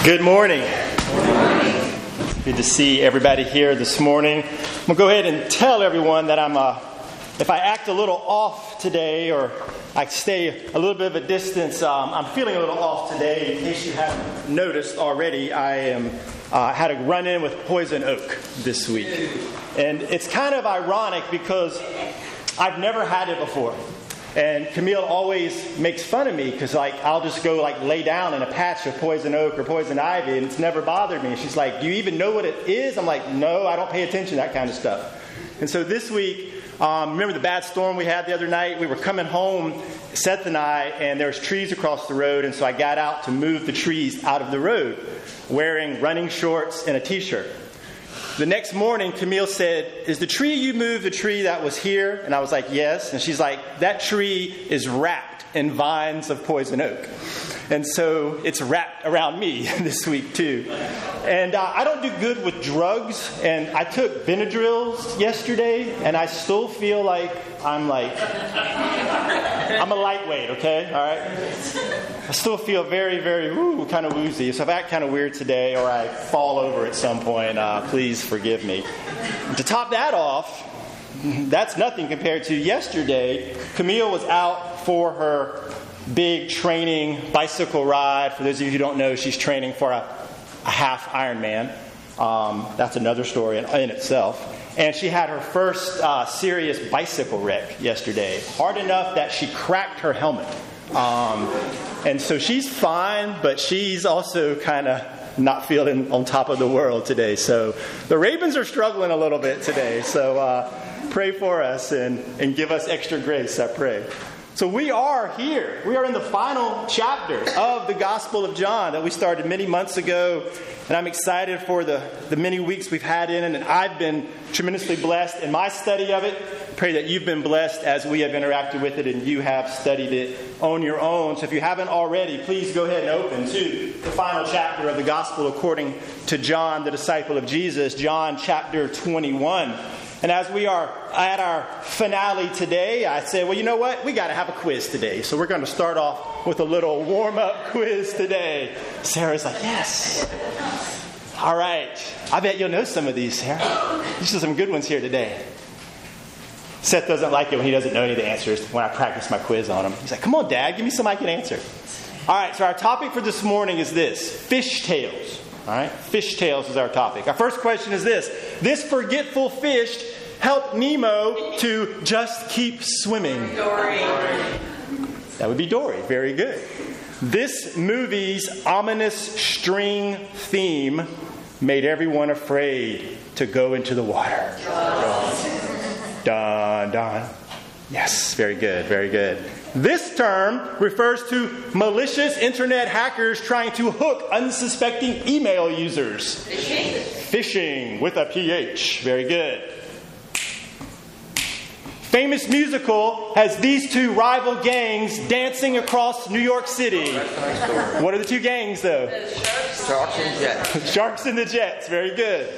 Good morning. Good to see everybody here this morning. I'm going to go ahead and tell everyone that if I act a little off today or I stay a little bit of a distance, I'm feeling a little off today. In case you haven't noticed already, I had a run-in with poison oak this week. And it's kind of ironic because I've never had it before. And Camille always makes fun of me because, I'll just go, lay down in a patch of poison oak or poison ivy, and it's never bothered me. She's like, do you even know what it is? I'm like, no, I don't pay attention to that kind of stuff. And so this week, remember the bad storm we had the other night? We were coming home, Seth and I, and there's trees across the road, and so I got out to move the trees out of the road, wearing running shorts and a T-shirt. The next morning, Camille said, is the tree you moved the tree that was here? And I was like, yes. And she's like, that tree is wrapped in vines of poison oak. And so it's wrapped around me this week, too. And I don't do good with drugs. And I took Benadryl yesterday, and I still feel like I'm a lightweight, okay? All right? I still feel very, very kind of woozy. So if I act kind of weird today or I fall over at some point, please forgive me. And to top that off, that's nothing compared to yesterday. Camille was out for her big training bicycle ride. For those of you who don't know, she's training for a half Ironman. That's another story in itself. And she had her first serious bicycle wreck yesterday. Hard enough that she cracked her helmet. And so she's fine, but she's also kind of not feeling on top of the world today. So the Ravens are struggling a little bit today. So pray for us and give us extra grace, I pray. So we are here. We are in the final chapter of the Gospel of John that we started many months ago. And I'm excited for the many weeks we've had in it. And I've been tremendously blessed in my study of it. Pray that you've been blessed as we have interacted with it and you have studied it on your own. So if you haven't already, please go ahead and open to the final chapter of the Gospel according to John, the disciple of Jesus, John chapter 21. And as we are at our finale today, I said, well, you know what? We got to have a quiz today. So we're going to start off with a little warm-up quiz today. Sarah's like, yes. All right. I bet you'll know some of these, Sarah. These are some good ones here today. Seth doesn't like it when he doesn't know any of the answers when I practice my quiz on him. He's like, come on, Dad, give me some I can answer. All right, so our topic for this morning is this, fish tales. All right, fish tales is our topic. Our first question is this. This forgetful fish helped Nemo to just keep swimming. Dory. That would be Dory. Very good. This movie's ominous string theme made everyone afraid to go into the water. Dun, dun. Yes, very good, very good. This term refers to malicious internet hackers trying to hook unsuspecting email users. Phishing with a PH. Very good. Famous musical has these two rival gangs dancing across New York City. What are the two gangs, though? Sharks and Jets. Sharks and the Jets. Very good.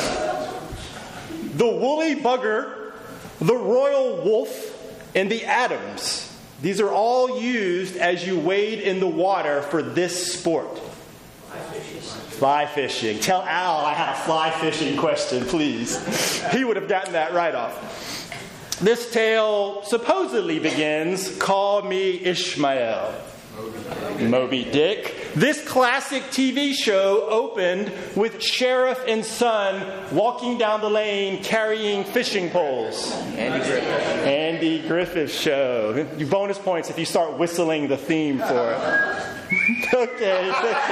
The Woolly Bugger, the Royal Wolf, and the Adams. These are all used as you wade in the water for this sport. Fly fishing. Tell Al I had a fly fishing question, please. He would have gotten that right off. This tale supposedly begins, call me Ishmael. Moby Dick. This classic TV show opened with sheriff and son walking down the lane carrying fishing poles. Andy Griffith Show. You bonus points if you start whistling the theme for it. Okay.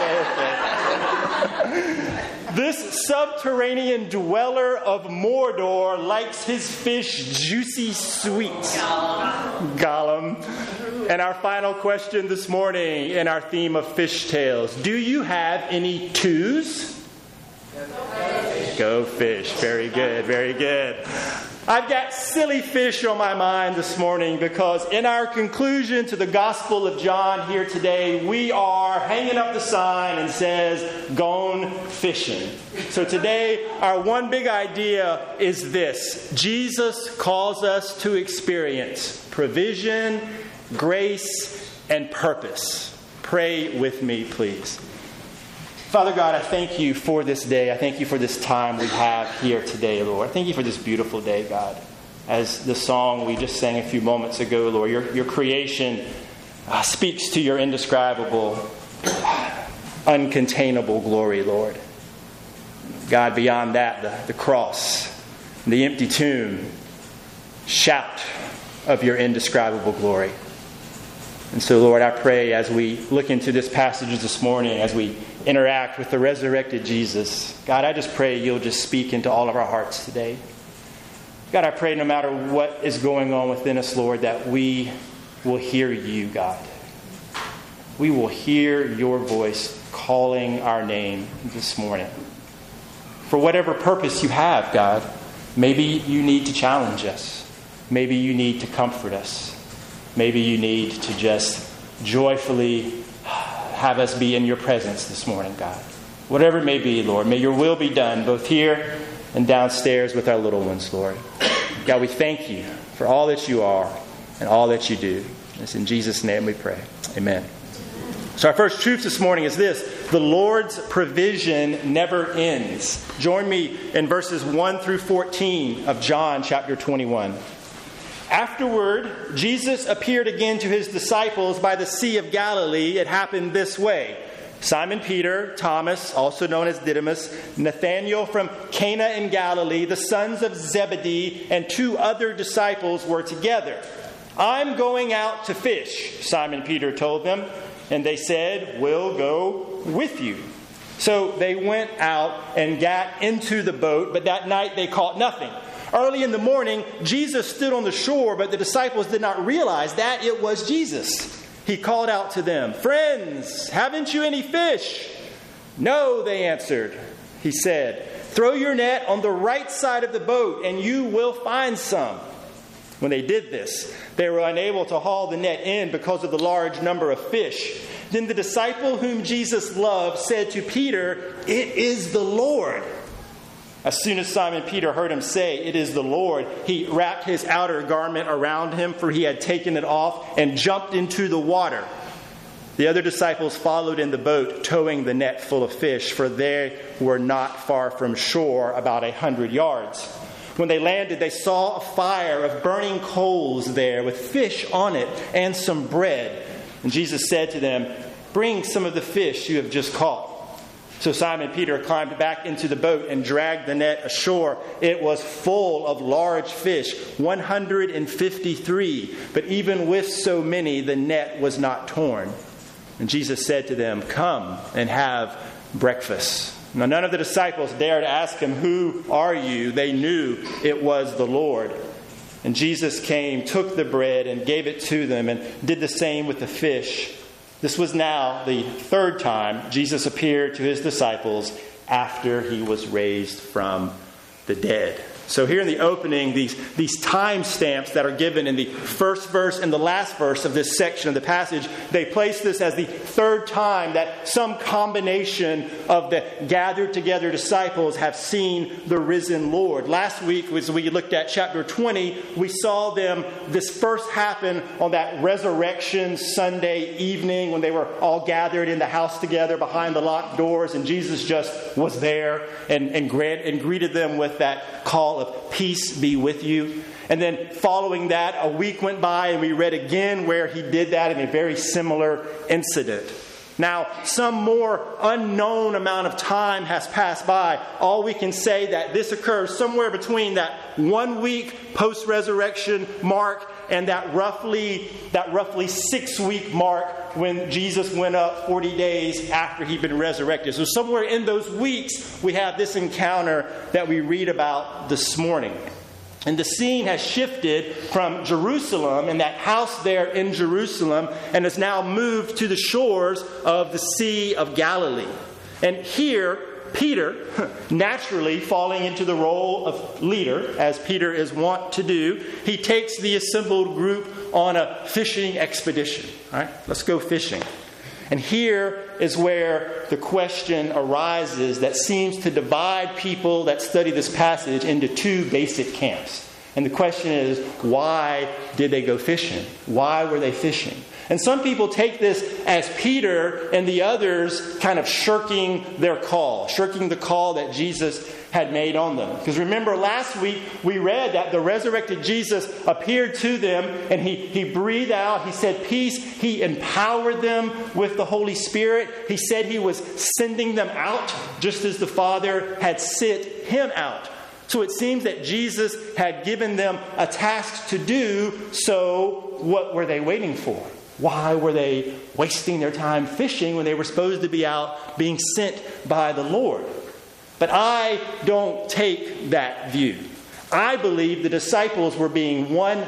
This subterranean dweller of Mordor likes his fish juicy sweet. Gollum. And our final question this morning in our theme of fish tales. Do you have any twos? Go fish. Very good, very good. I've got silly fish on my mind this morning because in our conclusion to the Gospel of John here today, we are hanging up the sign and says, gone fishing. So today, our one big idea is this. Jesus calls us to experience provision, grace, and purpose. Pray with me, please. Father God, I thank you for this day. I thank you for this time we have here today, Lord. I thank you for this beautiful day, God. As the song we just sang a few moments ago, Lord, your creation speaks to your indescribable, uncontainable glory, Lord. God, beyond that, the cross, the empty tomb, shout of your indescribable glory. And so, Lord, I pray as we look into this passage this morning, as we interact with the resurrected Jesus, God, I just pray you'll just speak into all of our hearts today. God, I pray no matter what is going on within us, Lord, that we will hear you, God. We will hear your voice calling our name this morning. For whatever purpose you have, God, maybe you need to challenge us. Maybe you need to comfort us. Maybe you need to just joyfully have us be in your presence this morning, God. Whatever it may be, Lord, may your will be done both here and downstairs with our little ones, Lord. God, we thank you for all that you are and all that you do. It's in Jesus' name we pray. Amen. So our first truth this morning is this: the Lord's provision never ends. Join me in verses 1 through 14 of John chapter 21. Afterward, Jesus appeared again to his disciples by the Sea of Galilee. It happened this way. Simon Peter, Thomas, also known as Didymus, Nathanael from Cana in Galilee, the sons of Zebedee, and 2 other disciples were together. "I'm going out to fish," Simon Peter told them. And they said, "We'll go with you." So they went out and got into the boat, but that night they caught nothing. Early in the morning, Jesus stood on the shore, but the disciples did not realize that it was Jesus. He called out to them, "Friends, haven't you any fish?" "No," they answered. He said, "Throw your net on the right side of the boat, and you will find some." When they did this, they were unable to haul the net in because of the large number of fish. Then the disciple whom Jesus loved said to Peter, "It is the Lord." As soon as Simon Peter heard him say, "It is the Lord," he wrapped his outer garment around him, for he had taken it off, and jumped into the water. The other disciples followed in the boat, towing the net full of fish, for they were not far from shore, about 100 yards. When they landed, they saw a fire of burning coals there with fish on it and some bread. And Jesus said to them, "Bring some of the fish you have just caught." So Simon Peter climbed back into the boat and dragged the net ashore. It was full of large fish, 153. But even with so many, the net was not torn. And Jesus said to them, "Come and have breakfast." Now none of the disciples dared ask him, "Who are you?" They knew it was the Lord. And Jesus came, took the bread, and gave it to them, and did the same with the fish. This was now the 3rd time Jesus appeared to his disciples after he was raised from the dead. So here in the opening, these time stamps that are given in the first verse and the last verse of this section of the passage, they place this as the 3rd time that some combination of the gathered together disciples have seen the risen Lord. Last week, as we looked at chapter 20, we saw them, this first happen on that resurrection Sunday evening when they were all gathered in the house together behind the locked doors, and Jesus just was there and greeted them with that call of "Peace be with you." And then following that, a week went by and we read again where he did that in a very similar incident. Now, some more unknown amount of time has passed by. All we can say that this occurs somewhere between that 1 week post-resurrection mark and that roughly 6-week mark when Jesus went up 40 days after he'd been resurrected. So somewhere in those weeks, we have this encounter that we read about this morning. And the scene has shifted from Jerusalem and that house there in Jerusalem and has now moved to the shores of the Sea of Galilee. And here, Peter, naturally falling into the role of leader, as Peter is wont to do, he takes the assembled group on a fishing expedition. All right, let's go fishing. And here is where the question arises that seems to divide people that study this passage into 2 basic camps. And the question is, why did they go fishing? Why were they fishing? And some people take this as Peter and the others kind of shirking their call, shirking the call that Jesus had made on them. Because remember, last week we read that the resurrected Jesus appeared to them and he breathed out. He said peace. He empowered them with the Holy Spirit. He said he was sending them out just as the Father had sent him out. So it seems that Jesus had given them a task to do. So what were they waiting for? Why were they wasting their time fishing when they were supposed to be out being sent by the Lord? But I don't take that view. I believe the disciples were being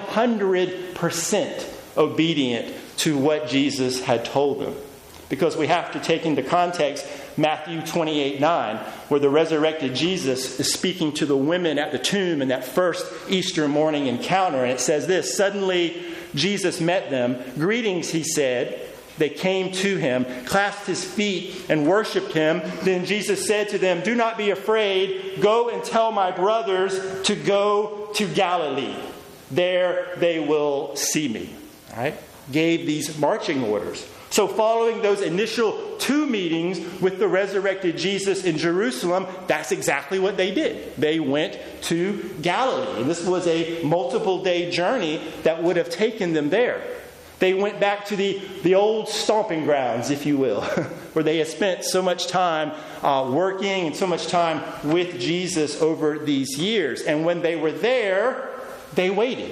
100% obedient to what Jesus had told them. Because we have to take into context Matthew 28:9, where the resurrected Jesus is speaking to the women at the tomb in that first Easter morning encounter. And it says this, "Suddenly Jesus met them. 'Greetings,' he said. They came to him, clasped his feet, and worshipped him. Then Jesus said to them, 'Do not be afraid. Go and tell my brothers to go to Galilee. There they will see me.'" All right? Gave these marching orders. So following those initial 2 meetings with the resurrected Jesus in Jerusalem, that's exactly what they did. They went to Galilee. And this was a multiple day journey that would have taken them there. They went back to the old stomping grounds, if you will, where they had spent so much time working and so much time with Jesus over these years. And when they were there, they waited.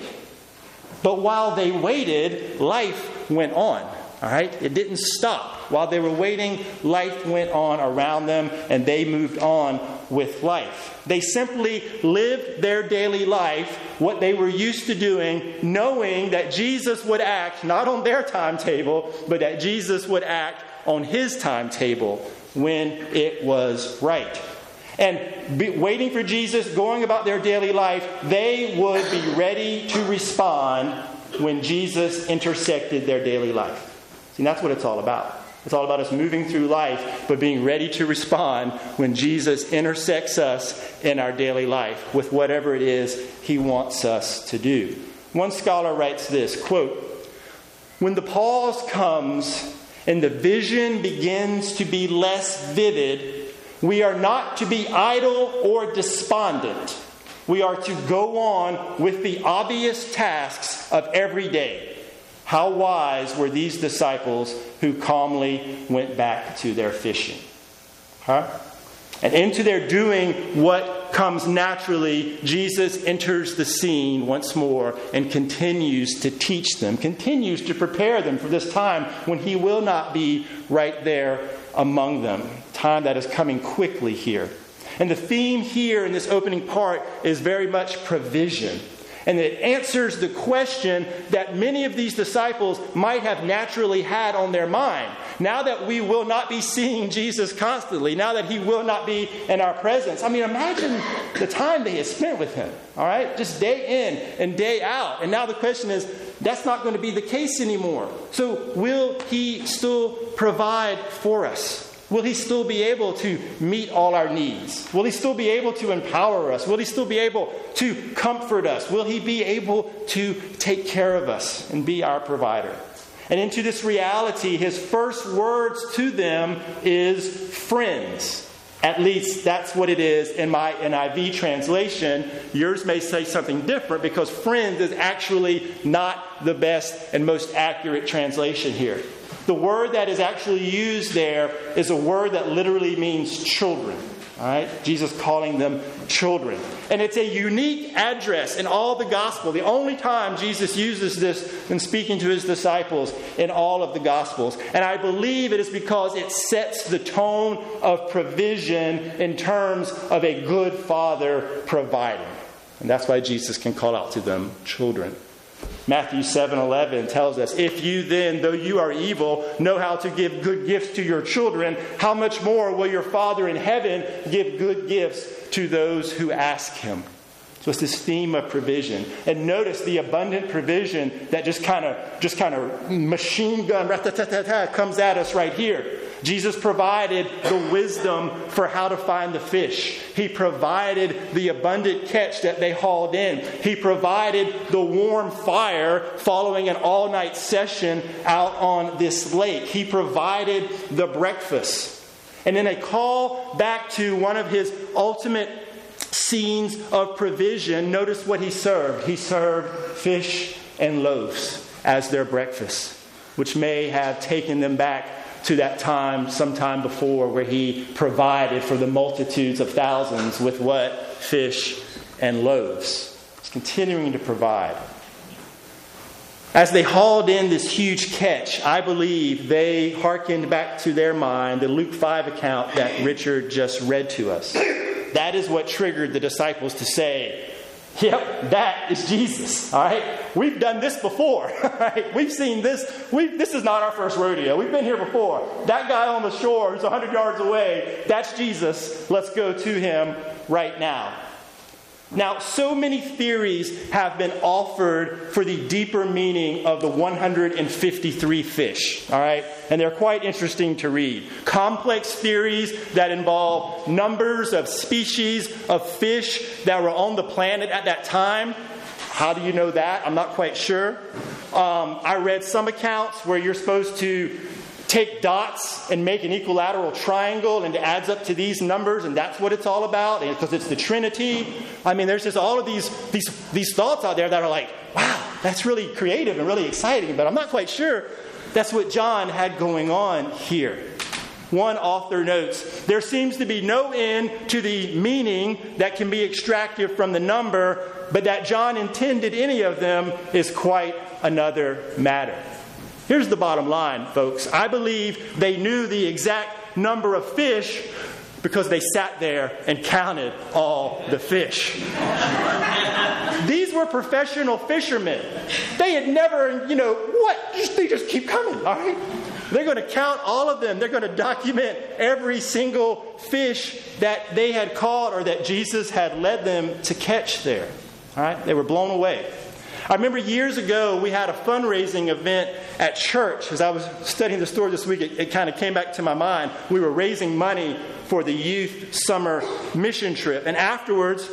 But while they waited, life went on. All right? It didn't stop. While they were waiting, life went on around them, and they moved on with life. They simply lived their daily life, what they were used to doing, knowing that Jesus would act not on their timetable, but that Jesus would act on his timetable when it was right. And waiting for Jesus, going about their daily life, they would be ready to respond when Jesus intersected their daily life. See, that's what it's all about. It's all about us moving through life, but being ready to respond when Jesus intersects us in our daily life with whatever it is he wants us to do. One scholar writes this, quote, "When the pause comes and the vision begins to be less vivid, we are not to be idle or despondent. We are to go on with the obvious tasks of every day. How wise were these disciples who calmly went back to their fishing." And into their doing what comes naturally, Jesus enters the scene once more and continues to teach them, continues to prepare them for this time when he will not be right there among them. Time that is coming quickly here. And the theme here in this opening part is very much provision. And it answers the question that many of these disciples might have naturally had on their mind. Now that we will not be seeing Jesus constantly, now that he will not be in our presence. I mean, imagine the time they had spent with him, all right? Just day in and day out. And now the question is, that's not going to be the case anymore. So will he still provide for us? Will he still be able to meet all our needs? Will he still be able to empower us? Will he still be able to comfort us? Will he be able to take care of us and be our provider? And into this reality, his first words to them is friends. At least that's what it is in my NIV translation. Yours may say something different because friends is actually not the best and most accurate translation here. The word that is actually used there is a word that literally means children. All right? Jesus calling them children. And it's a unique address in all the gospel. The only time Jesus uses this when speaking to his disciples in all of the gospels. And I believe it is because it sets the tone of provision in terms of a good father providing. And that's why Jesus can call out to them children. Matthew 7:11 tells us, "If you then, though you are evil, know how to give good gifts to your children, how much more will your Father in heaven give good gifts to those who ask him?" So it's this theme of provision. And notice the abundant provision that just kind of machine gun comes at us right here. Jesus provided the wisdom for how to find the fish. He provided the abundant catch that they hauled in. He provided the warm fire following an all-night session out on this lake. He provided the breakfast. And then a call back to one of his ultimate scenes of provision. Notice what he served. He served fish and loaves as their breakfast, which may have taken them back to that time, sometime before, where he provided for the multitudes of thousands with what? Fish and loaves. He's continuing to provide. As they hauled in this huge catch, I believe they hearkened back to their mind the Luke 5 account that Richard just read to us. That is what triggered the disciples to say, yep, that is Jesus. All right, we've done this before. All right, we've seen this. This is not our first rodeo. We've been here before. That guy on the shore who's 100 yards away, that's Jesus. Let's go to him right now. Now, so many theories have been offered for the deeper meaning of the 153 fish, all right? And they're quite interesting to read. Complex theories that involve numbers of species of fish that were on the planet at that time. How do you know that? I'm not quite sure. I read some accounts where you're supposed to take dots and make an equilateral triangle, and it adds up to these numbers, and that's what it's all about, because it's the Trinity. I mean, there's just all of these thoughts out there that are like, wow, that's really creative and really exciting, but I'm not quite sure that's what John had going on here. One author notes, there seems to be no end to the meaning that can be extracted from the number, but that John intended any of them is quite another matter. Here's the bottom line, folks. I believe they knew the exact number of fish because they sat there and counted all the fish. These were professional fishermen. They had never, they just keep coming, all right? They're going to count all of them. They're going to document every single fish that they had caught or that Jesus had led them to catch there. All right? They were blown away. I remember years ago, we had a fundraising event at church. As I was studying the story this week, it kind of came back to my mind. We were raising money for the youth summer mission trip. And afterwards,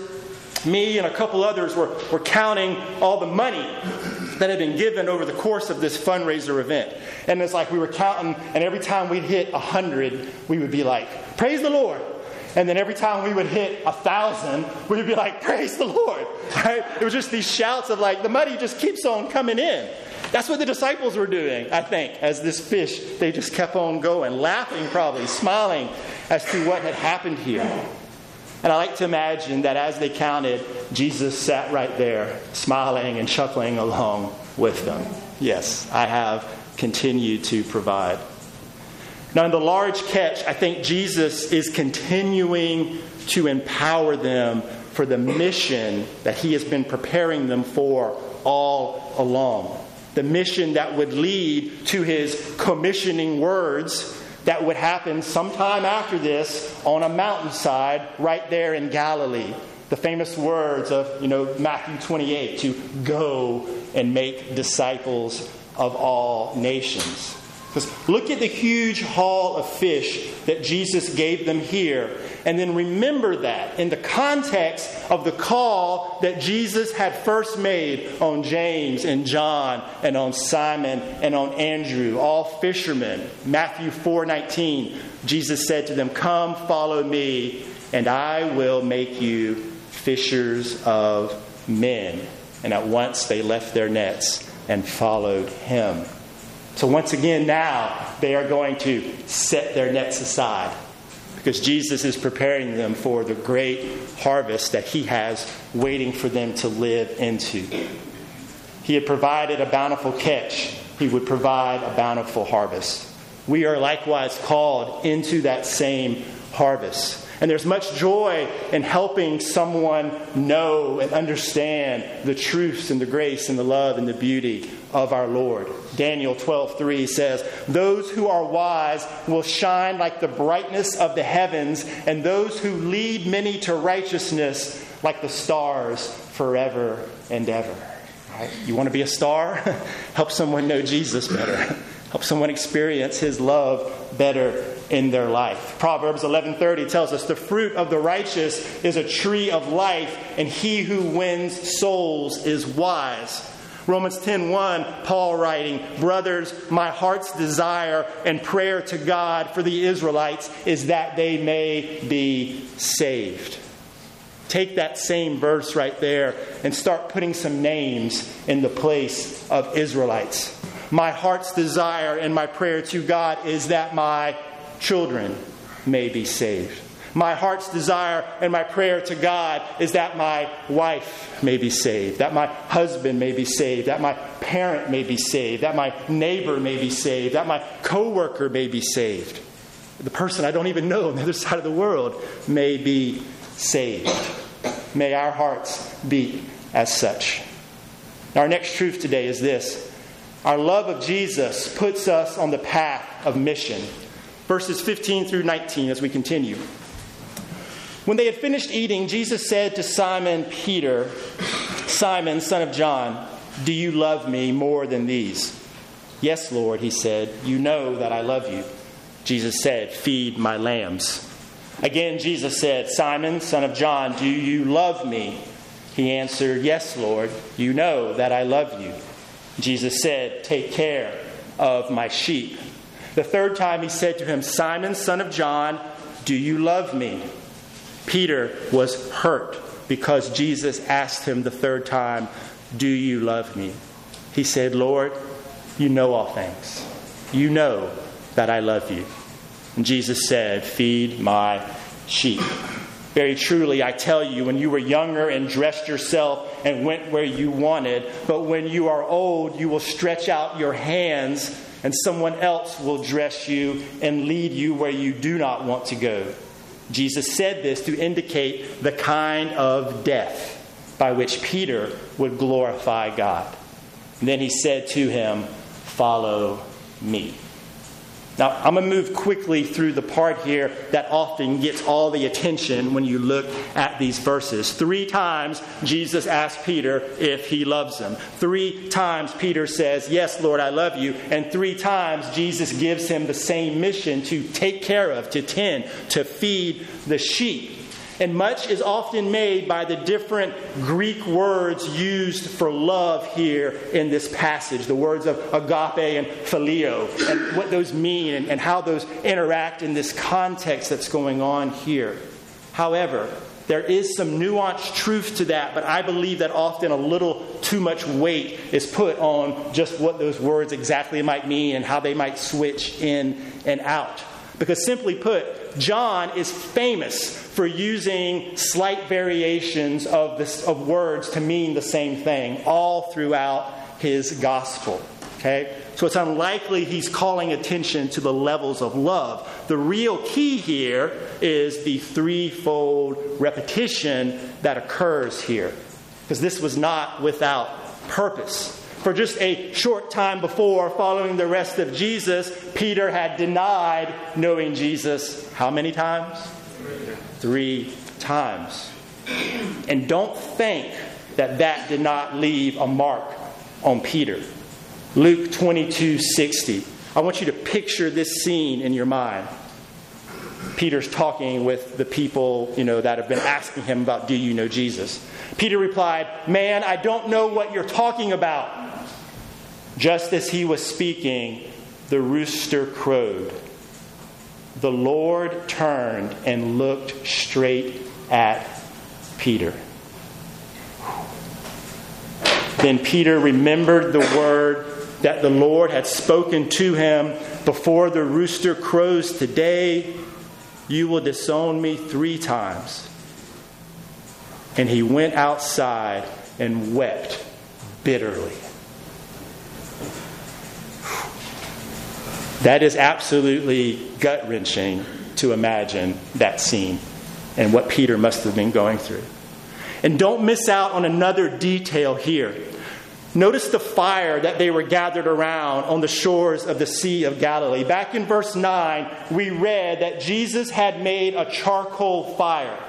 me and a couple others were counting all the money that had been given over the course of this fundraiser event. And it's like we were counting, and every time we'd hit 100, we would be like, praise the Lord. And then every time we would hit 1,000, we would be like, praise the Lord. Right? It was just these shouts of like, the money just keeps on coming in. That's what the disciples were doing, I think, as this fish, they just kept on going, laughing probably, smiling as to what had happened here. And I like to imagine that as they counted, Jesus sat right there, smiling and chuckling along with them. Yes, I have continued to provide. Now, in the large catch, I think Jesus is continuing to empower them for the mission that he has been preparing them for all along. The mission that would lead to his commissioning words that would happen sometime after this on a mountainside right there in Galilee. The famous words of, Matthew 28, to go and make disciples of all nations. Because look at the huge haul of fish that Jesus gave them here. And then remember that in the context of the call that Jesus had first made on James and John and on Simon and on Andrew, all fishermen. Matthew 4:19, Jesus said to them, come, follow me, and I will make you fishers of men. And at once they left their nets and followed him. So once again, now they are going to set their nets aside because Jesus is preparing them for the great harvest that he has waiting for them to live into. He had provided a bountiful catch. He would provide a bountiful harvest. We are likewise called into that same harvest. And there's much joy in helping someone know and understand the truths and the grace and the love and the beauty of our Lord. Daniel 12:3 says, those who are wise will shine like the brightness of the heavens, and those who lead many to righteousness like the stars forever and ever. Right? You want to be a star? Help someone know Jesus better. Help someone experience His love better in their life. Proverbs 11:30 tells us the fruit of the righteous is a tree of life, and he who wins souls is wise. Romans 10:1, Paul writing, brothers, my heart's desire and prayer to God for the Israelites is that they may be saved. Take that same verse right there and start putting some names in the place of Israelites. My heart's desire and my prayer to God is that my children may be saved. My heart's desire and my prayer to God is that my wife may be saved, that my husband may be saved, that my parent may be saved, that my neighbor may be saved, that my coworker may be saved. The person I don't even know on the other side of the world may be saved. May our hearts beat as such. Our next truth today is this. Our love of Jesus puts us on the path of mission. Verses 15 through 19 as we continue. When they had finished eating, Jesus said to Simon Peter, Simon, son of John, do you love me more than these? Yes, Lord, he said, you know that I love you. Jesus said, feed my lambs. Again, Jesus said, Simon, son of John, do you love me? He answered, yes, Lord, you know that I love you. Jesus said, take care of my sheep. The third time he said to him, Simon, son of John, do you love me? Peter was hurt because Jesus asked him the third time, do you love me? He said, Lord, you know all things. You know that I love you. And Jesus said, feed my sheep. Very truly, I tell you, when you were younger and dressed yourself and went where you wanted, but when you are old, you will stretch out your hands and someone else will dress you and lead you where you do not want to go. Jesus said this to indicate the kind of death by which Peter would glorify God. And then he said to him, follow me. Now, I'm going to move quickly through the part here that often gets all the attention when you look at these verses. 3 times Jesus asked Peter if he loves him. 3 times Peter says, yes, Lord, I love you. And 3 times Jesus gives him the same mission to take care of, to tend, to feed the sheep. And much is often made by the different Greek words used for love here in this passage. The words of agape and phileo, and what those mean and how those interact in this context that's going on here. However, there is some nuanced truth to that, but I believe that often a little too much weight is put on just what those words exactly might mean and how they might switch in and out. Because simply put, John is famous for using slight variations of words to mean the same thing all throughout his gospel. Okay? So it's unlikely he's calling attention to the levels of love. The real key here is the threefold repetition that occurs here. Because this was not without purpose. For just a short time before, following the rest of Jesus, Peter had denied knowing Jesus how many times? 3 times. And don't think that did not leave a mark on Peter. Luke 22:60. I want you to picture this scene in your mind. Peter's talking with the people, that have been asking him about, do you know Jesus? Peter replied, man, I don't know what you're talking about. Just as he was speaking, the rooster crowed. The Lord turned and looked straight at Peter. Then Peter remembered the word that the Lord had spoken to him before the rooster crows today. You will disown me 3 times. And he went outside and wept bitterly. That is absolutely gut-wrenching to imagine that scene and what Peter must have been going through. And don't miss out on another detail here. Notice the fire that they were gathered around on the shores of the Sea of Galilee. Back in verse 9, we read that Jesus had made a charcoal fire.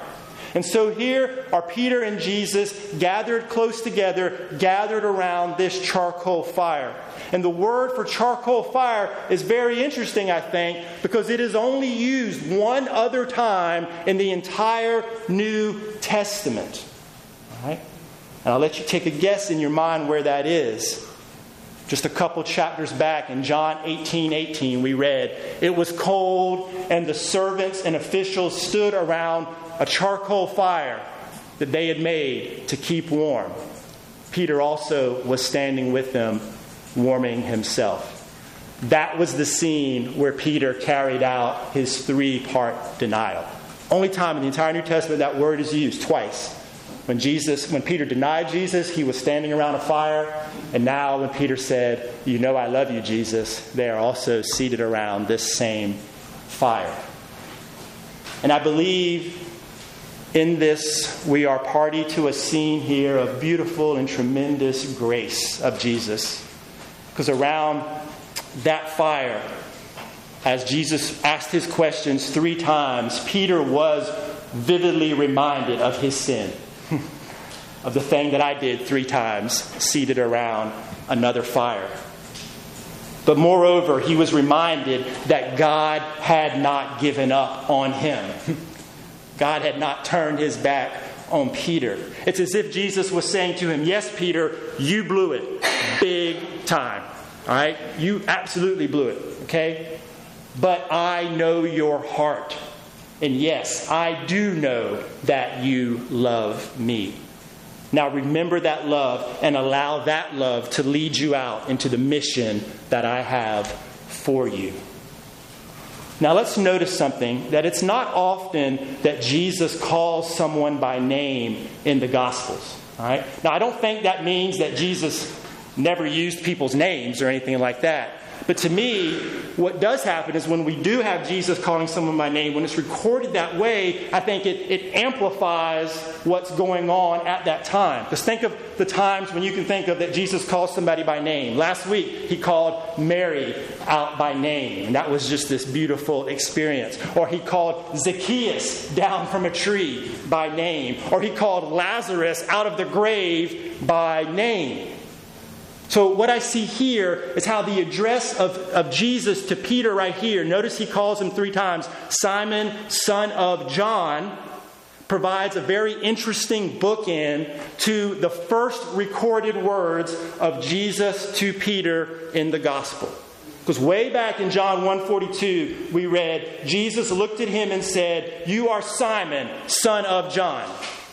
And so here are Peter and Jesus gathered close together, gathered around this charcoal fire. And the word for charcoal fire is very interesting, I think, because it is only used one other time in the entire New Testament. All right? And I'll let you take a guess in your mind where that is. Just a couple chapters back in John 18:18, we read, "It was cold, and the servants and officials stood around a charcoal fire that they had made to keep warm. Peter also was standing with them, warming himself." That was the scene where Peter carried out his 3-part denial. Only time in the entire New Testament that word is used, twice. When Peter denied Jesus, he was standing around a fire. And now when Peter said, "You know I love you, Jesus," they are also seated around this same fire. And I believe in this, we are party to a scene here of beautiful and tremendous grace of Jesus. Because around that fire, as Jesus asked his questions 3 times, Peter was vividly reminded of his sin. Of the thing that I did 3 times, seated around another fire. But moreover, he was reminded that God had not given up on him. God had not turned his back on Peter. It's as if Jesus was saying to him, "Yes, Peter, you blew it big time. All right? You absolutely blew it. Okay? But I know your heart. And yes, I do know that you love me. Now remember that love and allow that love to lead you out into the mission that I have for you." Now let's notice something, that it's not often that Jesus calls someone by name in the Gospels. All right? Now I don't think that means that Jesus never used people's names or anything like that. But to me, what does happen is when we do have Jesus calling someone by name, when it's recorded that way, I think it amplifies what's going on at that time. Because think of the times when you can think of that Jesus calls somebody by name. Last week, he called Mary out by name. And that was just this beautiful experience. Or he called Zacchaeus down from a tree by name. Or he called Lazarus out of the grave by name. So what I see here is how the address of Jesus to Peter right here, notice he calls him 3 times, Simon, son of John, provides a very interesting bookend to the first recorded words of Jesus to Peter in the gospel. Because way back in John 1:42, we read, Jesus looked at him and said, "You are Simon, son of John.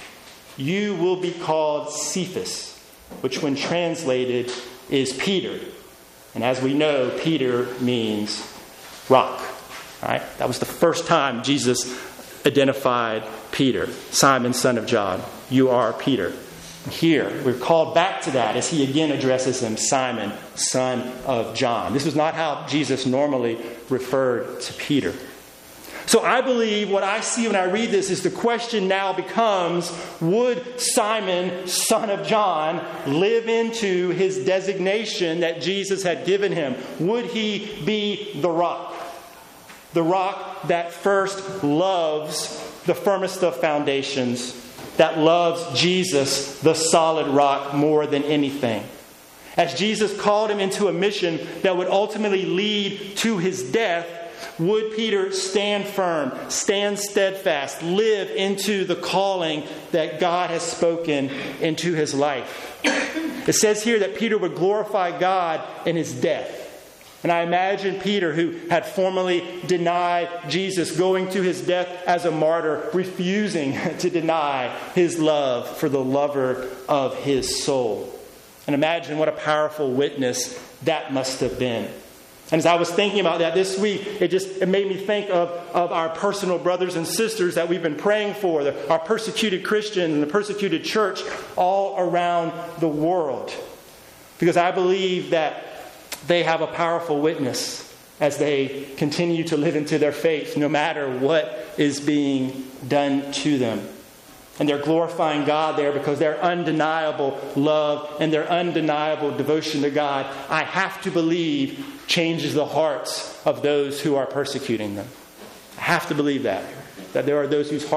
You will be called Cephas," which when translated is Peter. And as we know, Peter means rock. Right? That was the first time Jesus identified Peter. Simon, son of John. You are Peter. Here, we're called back to that as he again addresses him, Simon, son of John. This was not how Jesus normally referred to Peter. So I believe what I see when I read this is the question now becomes, would Simon, son of John, live into his designation that Jesus had given him? Would he be the rock? The rock that first loves the firmest of foundations, that loves Jesus, the solid rock, more than anything. As Jesus called him into a mission that would ultimately lead to his death, would Peter stand firm, stand steadfast, live into the calling that God has spoken into his life? It says here that Peter would glorify God in his death. And I imagine Peter, who had formerly denied Jesus, going to his death as a martyr, refusing to deny his love for the lover of his soul. And imagine what a powerful witness that must have been. And as I was thinking about that this week, it made me think of our personal brothers and sisters that we've been praying for, our persecuted Christians and the persecuted church all around the world. Because I believe that they have a powerful witness as they continue to live into their faith, no matter what is being done to them. And they're glorifying God there because their undeniable love and their undeniable devotion to God, I have to believe, changes the hearts of those who are persecuting them. I have to believe that there are those whose hearts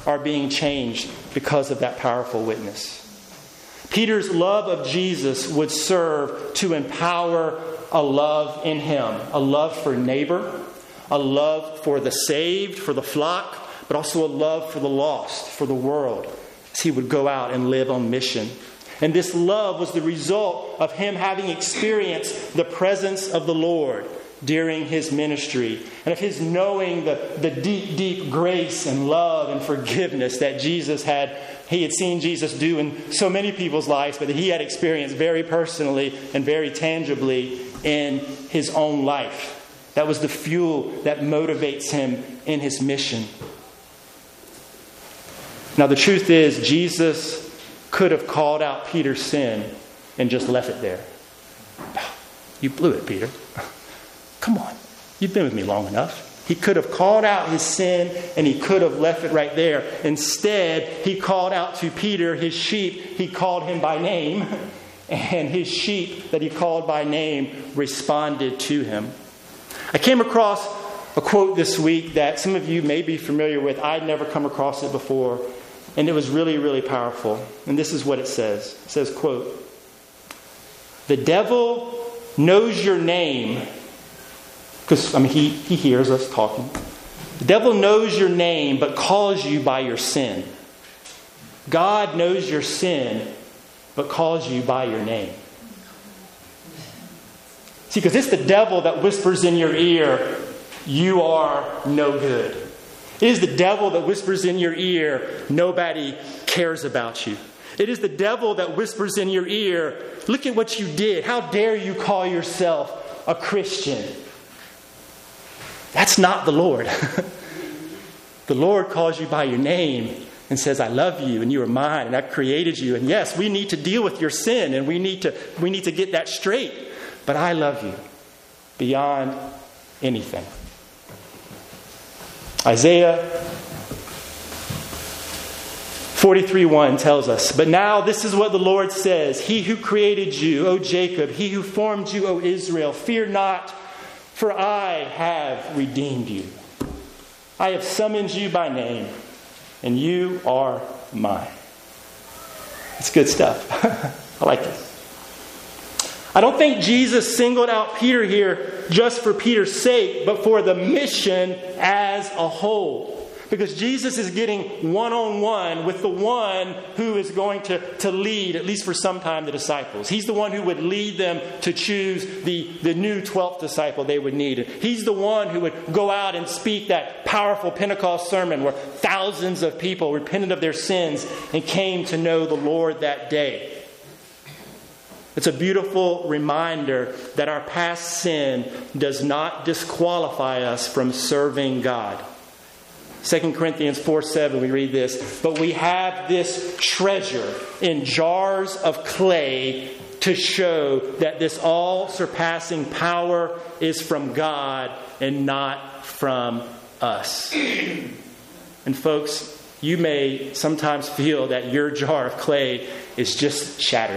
are being changed because of that powerful witness. Peter's love of Jesus would serve to empower a love in him, a love for neighbor, a love for the saved, for the flock, but also a love for the lost, for the world, as he would go out and live on mission. And this love was the result of him having experienced the presence of the Lord during his ministry, and of his knowing the deep, deep grace and love and forgiveness that he had seen Jesus do in so many people's lives, but that he had experienced very personally and very tangibly in his own life. That was the fuel that motivates him in his mission. Now, the truth is, Jesus could have called out Peter's sin and just left it there. You blew it, Peter. Come on. You've been with me long enough. He could have called out his sin and he could have left it right there. Instead, he called out to Peter, his sheep. He called him by name. And his sheep that he called by name responded to him. I came across a quote this week that some of you may be familiar with. I'd never come across it before. And it was really, really powerful. And this is what it says. It says, quote, "The devil knows your name," because, he hears us talking. "The devil knows your name, but calls you by your sin. God knows your sin, but calls you by your name." See, because it's the devil that whispers in your ear, "You are no good." It is the devil that whispers in your ear, "Nobody cares about you." It is the devil that whispers in your ear, "Look at what you did. How dare you call yourself a Christian?" That's not the Lord. The Lord calls you by your name and says, "I love you and you are mine and I've created you. And yes, we need to deal with your sin and we need to get that straight. But I love you beyond anything." Isaiah 43:1 tells us, "But now this is what the Lord says, He who created you, O Jacob, He who formed you, O Israel, fear not, for I have redeemed you. I have summoned you by name, and you are mine." It's good stuff. I like it. I don't think Jesus singled out Peter here just for Peter's sake, but for the mission as a whole. Because Jesus is getting one-on-one with the one who is going to lead, at least for some time, the disciples. He's the one who would lead them to choose the new 12th disciple they would need. He's the one who would go out and speak that powerful Pentecost sermon where thousands of people repented of their sins and came to know the Lord that day. It's a beautiful reminder that our past sin does not disqualify us from serving God. 2 Corinthians 4:7, we read this, "But we have this treasure in jars of clay to show that this all-surpassing power is from God and not from us." And folks, you may sometimes feel that your jar of clay is just shattered.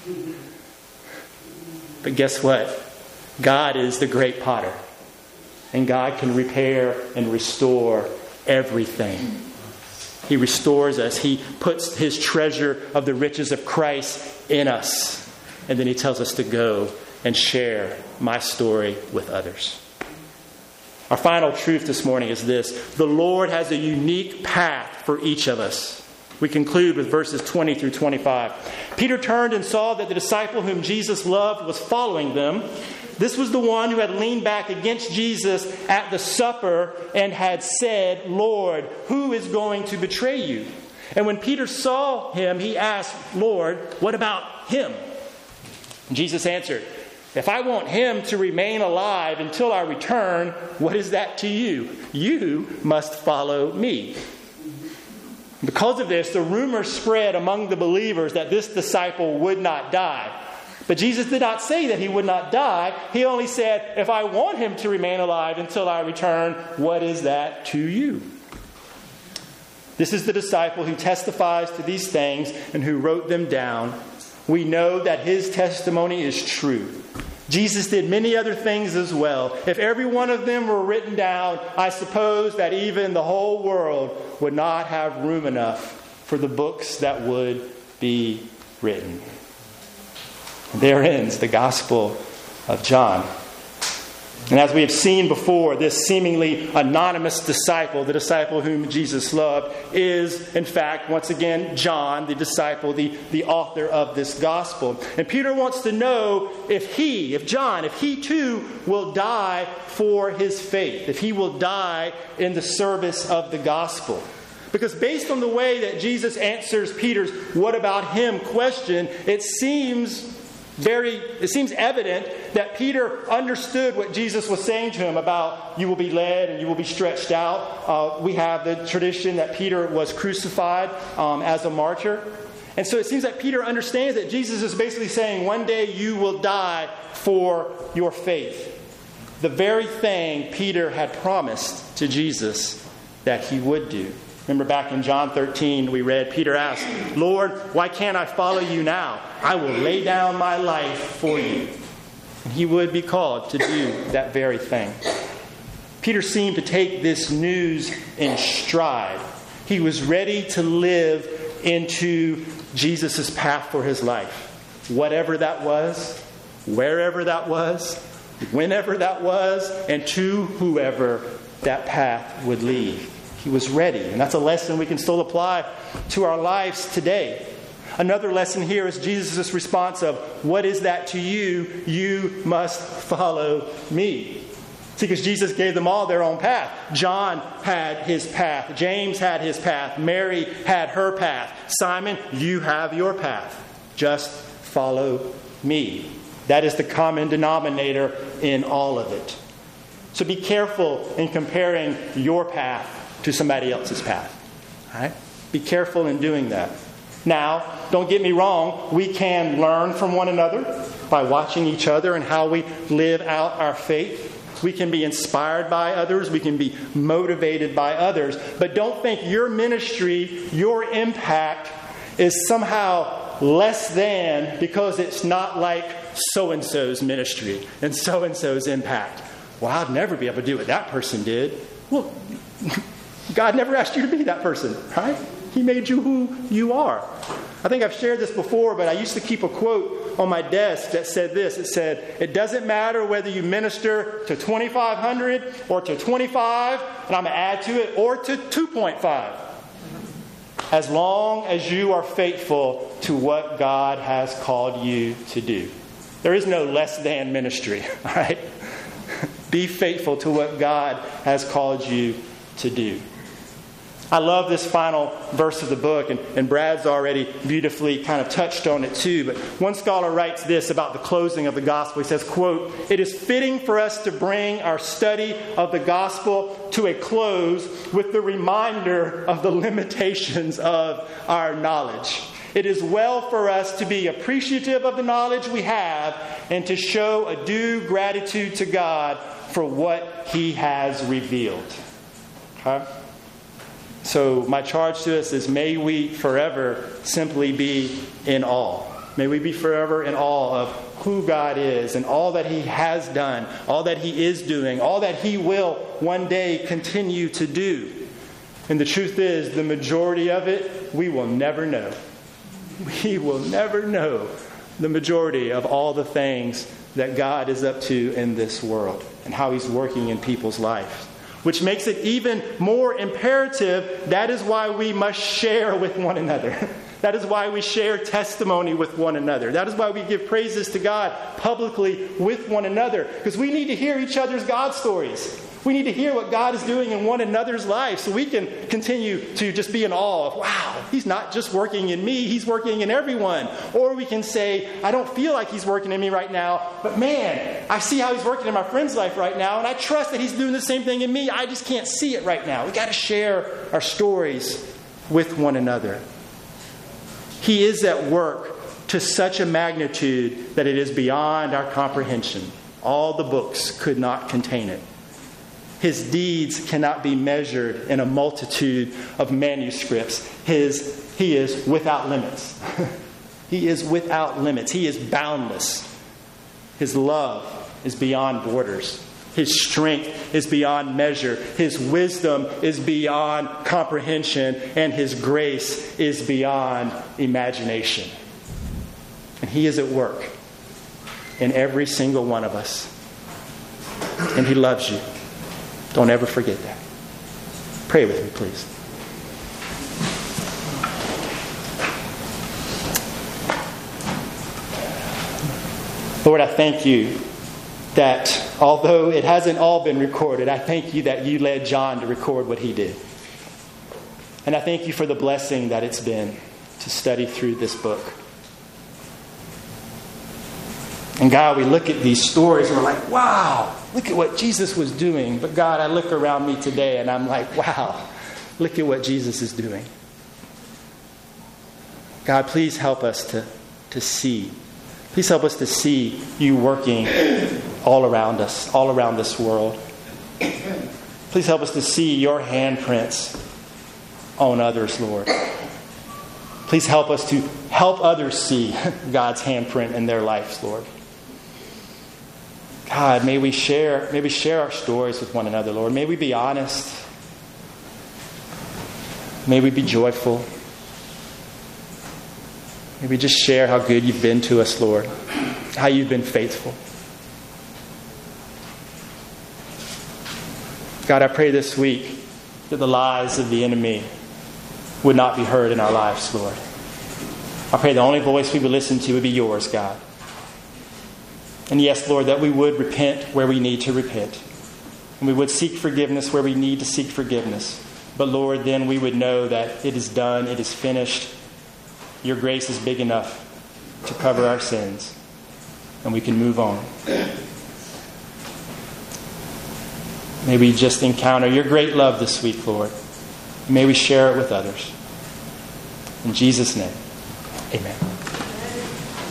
But guess what? God is the great potter. And God can repair and restore everything. He restores us. He puts His treasure of the riches of Christ in us. And then He tells us to go and share my story with others. Our final truth this morning is this: the Lord has a unique path for each of us. We conclude with verses 20 through 25. "Peter turned and saw that the disciple whom Jesus loved was following them. This was the one who had leaned back against Jesus at the supper and had said, 'Lord, who is going to betray you?' And when Peter saw him, he asked, 'Lord, what about him?' And Jesus answered, 'If I want him to remain alive until I return, what is that to you? You must follow me.' Because of this, the rumor spread among the believers that this disciple would not die. But Jesus did not say that he would not die. He only said, 'If I want him to remain alive until I return, what is that to you?' This is the disciple who testifies to these things and who wrote them down. We know that his testimony is true. Jesus did many other things as well. If every one of them were written down, I suppose that even the whole world would not have room enough for the books that would be written. And there ends the Gospel of John. And as we have seen before, this seemingly anonymous disciple, the disciple whom Jesus loved, is, in fact, once again, John, the disciple, the author of this gospel. And Peter wants to know if John too will die for his faith, if he will die in the service of the gospel. Because based on the way that Jesus answers Peter's "what about him" question, it seems evident that Peter understood what Jesus was saying to him about you will be led and you will be stretched out. We have the tradition that Peter was crucified as a martyr. And so it seems that Peter understands that Jesus is basically saying one day you will die for your faith. The very thing Peter had promised to Jesus that he would do. Remember back in John 13, we read, Peter asked, "Lord, why can't I follow you now? I will lay down my life for you." And he would be called to do that very thing. Peter seemed to take this news in stride. He was ready to live into Jesus' path for his life. Whatever that was, wherever that was, whenever that was, and to whoever that path would lead. He was ready. And that's a lesson we can still apply to our lives today. Another lesson here is Jesus' response of, "What is that to you? You must follow me." See, because Jesus gave them all their own path. John had his path. James had his path. Mary had her path. Simon, you have your path. Just follow me. That is the common denominator in all of it. So be careful in comparing your path to somebody else's path. All right? Be careful in doing that. Now, don't get me wrong, we can learn from one another by watching each other and how we live out our faith. We can be inspired by others. We can be motivated by others. But don't think your ministry, your impact is somehow less than because it's not like so-and-so's ministry and so-and-so's impact. Well, I'd never be able to do what that person did. Well, God never asked you to be that person, right? He made you who you are. I think I've shared this before, but I used to keep a quote on my desk that said this. It said, "It doesn't matter whether you minister to 2,500 or to 25, and I'm going to add to it, or to 2.5. As long as you are faithful to what God has called you to do." There is no less than ministry, all right? Be faithful to what God has called you to do. I love this final verse of the book, and Brad's already beautifully kind of touched on it too. But one scholar writes this about the closing of the gospel. He says, quote, "It is fitting for us to bring our study of the gospel to a close with the reminder of the limitations of our knowledge. It is well for us to be appreciative of the knowledge we have and to show a due gratitude to God for what He has revealed." Okay? So my charge to us is, may we forever simply be in awe. May we be forever in awe of who God is and all that He has done, all that He is doing, all that He will one day continue to do. And the truth is, the majority of it, we will never know. We will never know the majority of all the things that God is up to in this world and how He's working in people's lives. Which makes it even more imperative. That is why we must share with one another. That is why we share testimony with one another. That is why we give praises to God publicly with one another. Because we need to hear each other's God stories. We need to hear what God is doing in one another's life so we can continue to just be in awe of, wow, He's not just working in me, He's working in everyone. Or we can say, I don't feel like He's working in me right now, but man, I see how He's working in my friend's life right now, and I trust that He's doing the same thing in me. I just can't see it right now. We've got to share our stories with one another. He is at work to such a magnitude that it is beyond our comprehension. All the books could not contain it. His deeds cannot be measured in a multitude of manuscripts. He is without limits. He is without limits. He is boundless. His love is beyond borders. His strength is beyond measure. His wisdom is beyond comprehension. And His grace is beyond imagination. And He is at work in every single one of us. And He loves you. Don't ever forget that. Pray with me, please. Lord, I thank you that although it hasn't all been recorded, I thank you that you led John to record what he did. And I thank you for the blessing that it's been to study through this book. And God, we look at these stories and we're like, wow, look at what Jesus was doing. But God, I look around me today and I'm like, wow, look at what Jesus is doing. God, please help us to see. Please help us to see you working all around us, all around this world. Please help us to see your handprints on others, Lord. Please help us to help others see God's handprint in their lives, Lord. God, may we share our stories with one another, Lord. May we be honest. May we be joyful. May we just share how good you've been to us, Lord. How you've been faithful. God, I pray this week that the lies of the enemy would not be heard in our lives, Lord. I pray the only voice we would listen to would be yours, God. And yes, Lord, that we would repent where we need to repent. And we would seek forgiveness where we need to seek forgiveness. But Lord, then we would know that it is done, it is finished. Your grace is big enough to cover our sins. And we can move on. May we just encounter your great love this week, Lord. May we share it with others. In Jesus' name, amen.